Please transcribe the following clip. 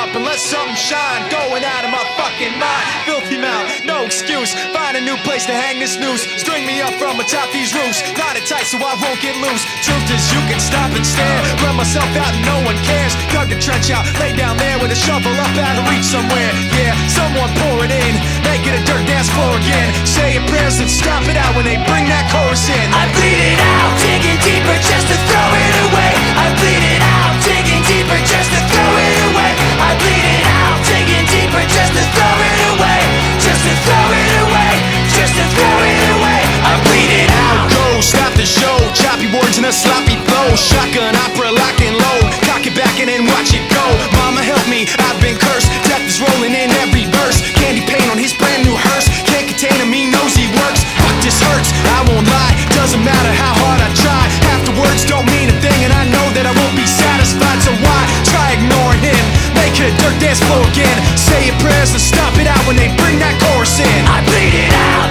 up and let something shine. Going out of my fucking mind. Filthy mouth, no excuse. Find a new place to hang this noose. String me up from atop these roofs. Knot it tight so I won't get loose. Truth is you can stop and stare. Run myself out and no one cares. Dug the trench out, lay down there with a shovel up out of reach somewhere. Yeah, someone pour it in. Make it a dirt dance floor again. Say your prayers and stop it out when they bring that chorus in. I bleed it out, digging deeper just to throw it away. I bleed it out, digging deeper just to throw it away. I bleed it out, digging deeper just to throw it away. Just to throw it away, just to throw it away. I bleed it out. Go, stop the show. Choppy words and a sloppy flow. Shotgun opera, lock and load. Cock it back and then watch it go. Mama help me, I've been cursed. Death is rolling in every verse. Candy paint on his brand new hearse. Can't contain him, he knows he works. Fuck, this hurts, I won't lie. Doesn't matter how hard I try. Half the words don't mean a thing, and I know that I won't be satisfied. So why try ignoring him? Make it a dirt dance floor again. Say your prayers and stop it out when they bring that chorus in. I bleed it out,